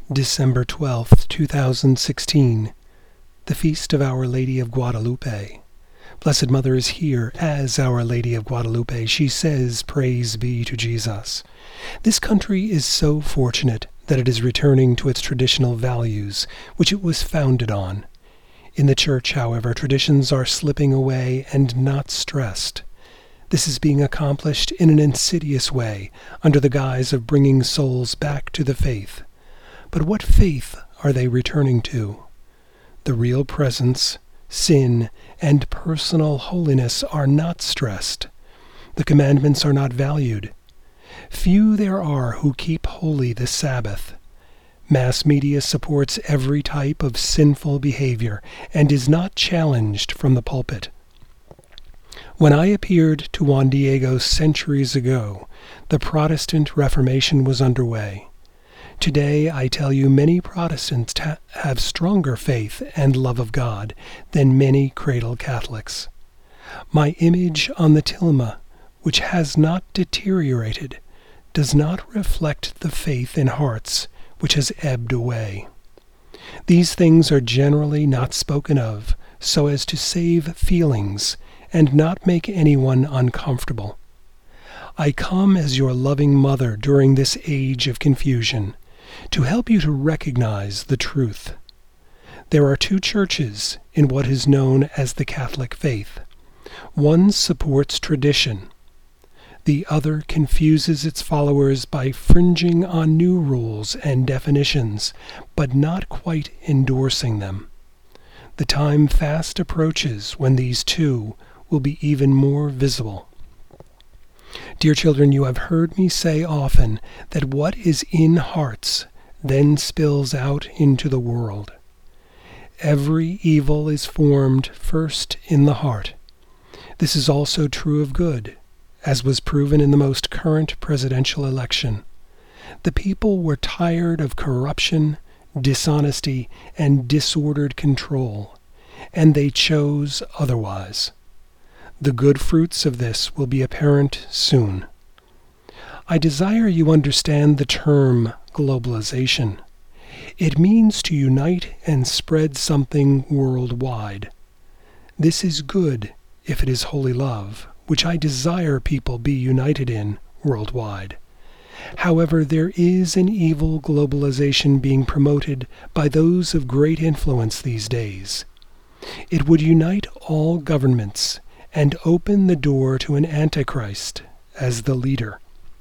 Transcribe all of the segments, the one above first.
December 12th, 2016, the Feast of Our Lady of Guadalupe. Blessed Mother is here as Our Lady of Guadalupe. She says, "Praise be to Jesus." This country is so fortunate that it is returning to its traditional values, which it was founded on. In the Church, however, traditions are slipping away and not stressed. This is being accomplished in an insidious way, under the guise of bringing souls back to the faith. But what faith are they returning to? The real presence, sin, and personal holiness are not stressed. The commandments are not valued. Few there are who keep holy the Sabbath. Mass media supports every type of sinful behavior and is not challenged from the pulpit. When I appeared to Juan Diego centuries ago, the Protestant Reformation was underway. Today, I tell you, many Protestants have stronger faith and love of God than many cradle Catholics. My image on the tilma, which has not deteriorated, does not reflect the faith in hearts which has ebbed away. These things are generally not spoken of so as to save feelings and not make anyone uncomfortable. I come as your loving mother during this age of confusion, to help you to recognize the truth. There are two churches in what is known as the Catholic faith. One supports tradition. The other confuses its followers by fringing on new rules and definitions, but not quite endorsing them. The time fast approaches when these two will be even more visible. Dear children, you have heard me say often that what is in hearts then spills out into the world. Every evil is formed first in the heart. This is also true of good, as was proven in the most current presidential election. The people were tired of corruption, dishonesty, and disordered control, and they chose otherwise. The good fruits of this will be apparent soon. I desire you understand the term globalization. It means to unite and spread something worldwide. This is good if it is holy love, which I desire people be united in worldwide. However, there is an evil globalization being promoted by those of great influence these days. It would unite all governments and open the door to an Antichrist as the leader.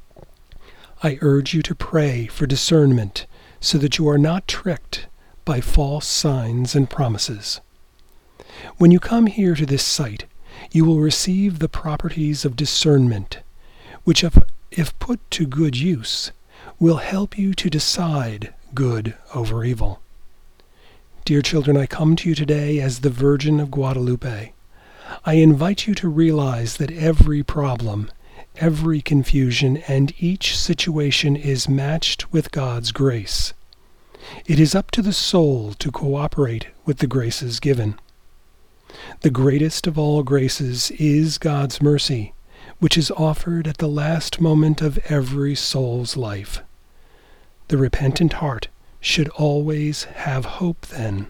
I urge you to pray for discernment so that you are not tricked by false signs and promises. When you come here to this site, you will receive the properties of discernment, which, if put to good use, will help you to decide good over evil. Dear children, I come to you today as the Virgin of Guadalupe. I invite you to realize that every problem, every confusion, and each situation is matched with God's grace. It is up to the soul to cooperate with the graces given. The greatest of all graces is God's mercy, which is offered at the last moment of every soul's life. The repentant heart should always have hope then.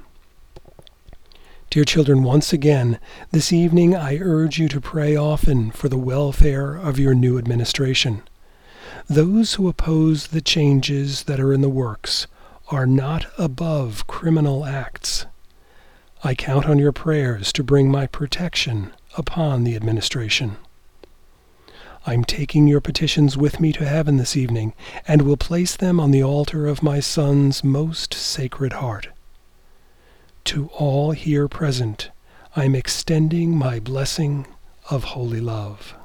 Dear children, once again, this evening I urge you to pray often for the welfare of your new administration. Those who oppose the changes that are in the works are not above criminal acts. I count on your prayers to bring my protection upon the administration. I'm taking your petitions with me to heaven this evening and will place them on the altar of my Son's most sacred heart. To all here present, I'm extending my blessing of holy love.